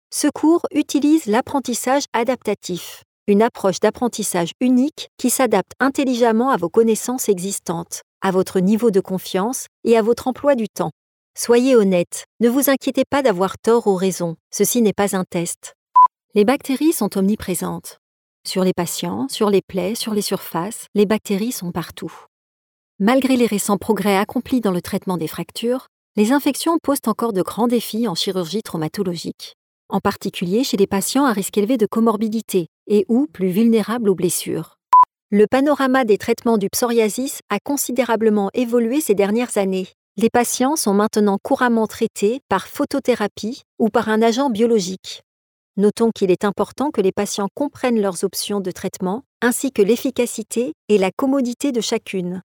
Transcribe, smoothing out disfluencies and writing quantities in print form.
Ce cours utilise l'apprentissage adaptatif, une approche d'apprentissage unique qui s'adapte intelligemment à vos connaissances existantes, à votre niveau de confiance et à votre emploi du temps. Soyez honnête, ne vous inquiétez pas d'avoir tort ou raison, ceci n'est pas un test. Les bactéries sont omniprésentes. Sur les patients, sur les plaies, sur les surfaces, les bactéries sont partout. Malgré les récents progrès accomplis dans le traitement des fractures, les infections posent encore de grands défis en chirurgie traumatologique, en particulier chez les patients à risque élevé de comorbidité et ou plus vulnérables aux blessures. Le panorama des traitements du psoriasis a considérablement évolué ces dernières années. Les patients sont maintenant couramment traités par photothérapie ou par un agent biologique. Notons qu'il est important que les patients comprennent leurs options de traitement, ainsi que l'efficacité et la commodité de chacune.